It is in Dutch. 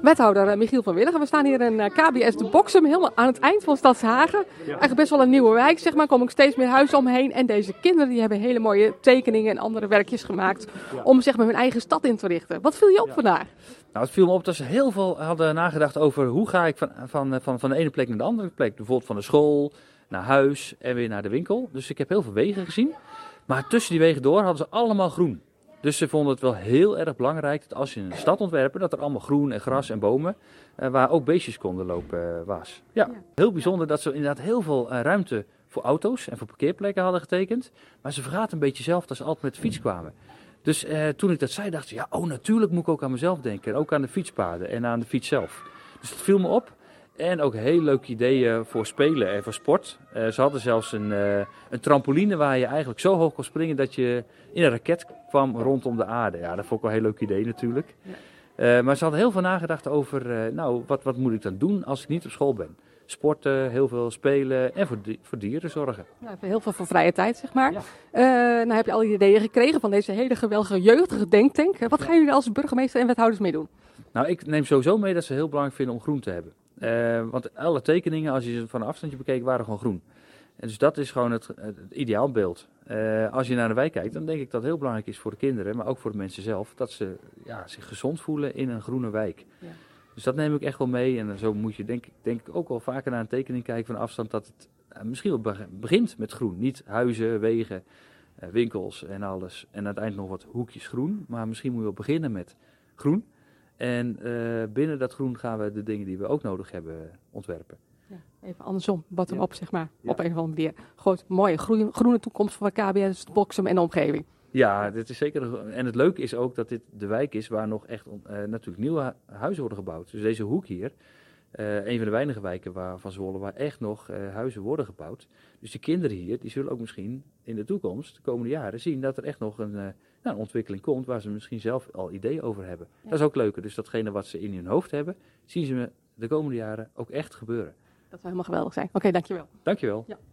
Wethouder Michiel van Willigen. We staan hier in KBS de Boxum, helemaal aan het eind van Stadshagen. Eigenlijk best wel een nieuwe wijk, zeg maar. Er komen ook steeds meer huizen omheen. En deze kinderen die hebben hele mooie tekeningen en andere werkjes gemaakt om zeg maar hun eigen stad in te richten. Wat viel je op vandaag? Nou, het viel me op dat ze heel veel hadden nagedacht over hoe ga ik van de ene plek naar de andere plek. Bijvoorbeeld van de school naar huis en weer naar de winkel. Dus ik heb heel veel wegen gezien. Maar tussen die wegen door hadden ze allemaal groen. Dus ze vonden het wel heel erg belangrijk dat als je een stad ontwerpen, dat er allemaal groen en gras en bomen, waar ook beestjes konden lopen, was. Ja, heel bijzonder dat ze inderdaad heel veel ruimte voor auto's en voor parkeerplekken hadden getekend. Maar ze vergaten een beetje zelf dat ze altijd met de fiets kwamen. Dus toen ik dat zei, dacht ik, natuurlijk moet ik ook aan mezelf denken. Ook aan de fietspaden en aan de fiets zelf. Dus dat viel me op. En ook heel leuke ideeën voor spelen en voor sport. Ze hadden zelfs een trampoline waar je eigenlijk zo hoog kon springen dat je in een raket kwam rondom de aarde. Ja, dat vond ik wel een heel leuk idee natuurlijk. Ja. Maar ze hadden heel veel nagedacht over, wat moet ik dan doen als ik niet op school ben? Sporten, heel veel spelen en voor dieren zorgen. Ja, heel veel voor vrije tijd, zeg maar. Ja. Nou heb je al die ideeën gekregen van deze hele geweldige jeugdige denktank. Wat gaan jullie als burgemeester en wethouders meedoen? Nou, ik neem sowieso mee dat ze heel belangrijk vinden om groen te hebben. Want alle tekeningen, als je ze van een afstandje bekeek, waren gewoon groen. En dus dat is gewoon het ideaalbeeld. Als je naar de wijk kijkt, dan denk ik dat het heel belangrijk is voor de kinderen, maar ook voor de mensen zelf, dat ze zich gezond voelen in een groene wijk. Ja. Dus dat neem ik echt wel mee. En zo moet je denk ik ook wel vaker naar een tekening kijken van afstand, dat het misschien wel begint met groen. Niet huizen, wegen, winkels en alles. En aan het eind nog wat hoekjes groen. Maar misschien moet je wel beginnen met groen. En binnen dat groen gaan we de dingen die we ook nodig hebben ontwerpen. Ja, even andersom, bottom-up zeg maar, op een of andere manier. Goed, mooie groene toekomst voor KBS, Boxum en de omgeving. Ja, dit is zeker. En het leuke is ook dat dit de wijk is waar nog echt natuurlijk nieuwe huizen worden gebouwd. Dus deze hoek hier, een van de weinige wijken van Zwolle waar echt nog huizen worden gebouwd. Dus de kinderen hier, die zullen ook misschien in de toekomst, de komende jaren, zien dat er echt nog een ontwikkeling komt waar ze misschien zelf al ideeën over hebben. Ja. Dat is ook leuker. Dus datgene wat ze in hun hoofd hebben, zien ze de komende jaren ook echt gebeuren. Dat zou helemaal geweldig zijn. Oké, dankjewel. Dankjewel. Ja.